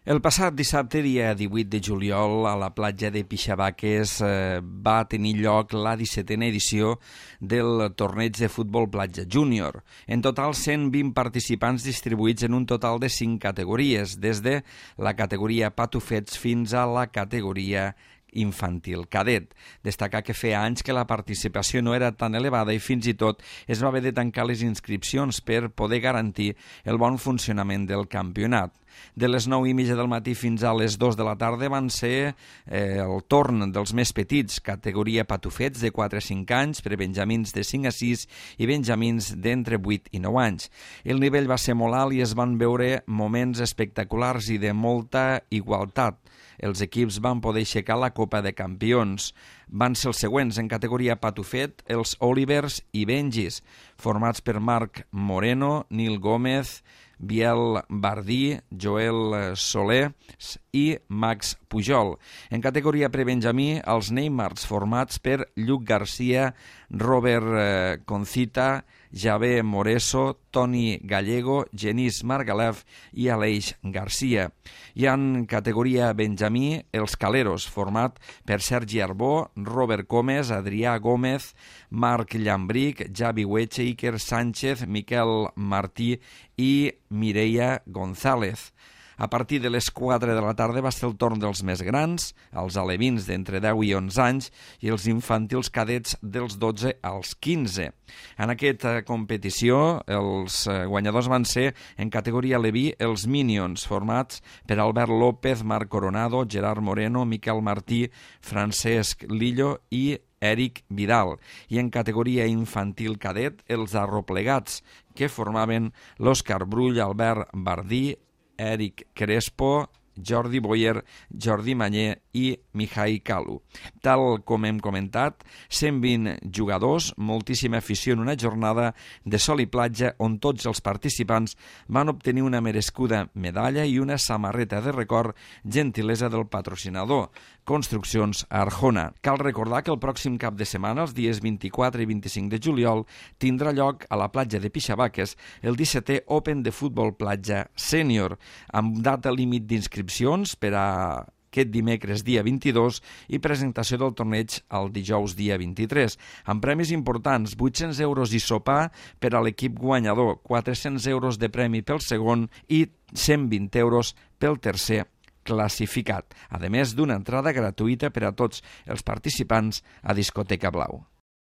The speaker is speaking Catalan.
El passat dissabte, dia 18 de juliol, a la platja de Pixabaques va tenir lloc la 17a edició del torneig de futbol platja júnior. En total, 120 participants distribuïts en un total de 5 categories, des de la categoria patufets fins a la categoria infantil cadet. Destacar que feia anys que la participació no era tan elevada i fins i tot es va haver de tancar les inscripcions per poder garantir el bon funcionament del campionat. De les 9:30 del matí fins a les 2 de la tarda van ser el torn dels més petits, categoria patufets de 4 a 5 anys, per benjamins de 5 a 6 i benjamins d'entre 8 i 9 anys. El nivell va ser molt alt i es van veure moments espectaculars i de molta igualtat. Els equips van poder aixecar la Copa de Campions. Van ser els següents en categoria patufet, els Olivers i Benjis, formats per Marc Moreno, Nil Gómez, Biel Bardí, Joel Soler i Max Pujol. En categoria prebenjamí, els Neymars, formats per Lluc Garcia, Robert Concita, Javé Moreso, Toni Gallego, Genís Margalef i Aleix Garcia. I en categoria benjamí, els Caleros, format per Sergi Arbó, Robert Gómez, Adrià Gómez, Marc Llambric, Javi Hueche, Iker Sánchez, Miquel Martí i Mireia González. A partir de les 4 de la tarda va ser el torn dels més grans, els alevins d'entre 10 i 11 anys i els infantils cadets dels 12 als 15. En aquesta competició els guanyadors van ser en categoria aleví els Minions, formats per Albert López, Marc Coronado, Gerard Moreno, Miquel Martí, Francesc Lillo i Eric Vidal, i en categoria infantil cadet els Arroplegats, que formaven l'Òscar Brull, Albert Bardí, Eric Crespo, Jordi Boyer, Jordi Mañé i Mihai Kalu. Tal com hem comentat, 120 jugadors, moltíssima afició en una jornada de sol i platja on tots els participants van obtenir una merescuda medalla i una samarreta de record, gentilesa del patrocinador, Construccions Arjona. Cal recordar que el pròxim cap de setmana, els dies 24 i 25 de juliol, tindrà lloc a la platja de Pixabaques el 17è Open de Futbol Platja Sènior, amb data límit d'inscripcions per a aquest dimecres dia 22 i presentació del torneig el dijous dia 23, amb premis importants, 800 euros i sopar per a l'equip guanyador, 400 euros de premi pel segon i 120 euros pel tercer classificat, a més d'una entrada gratuïta per a tots els participants a Discoteca Blau.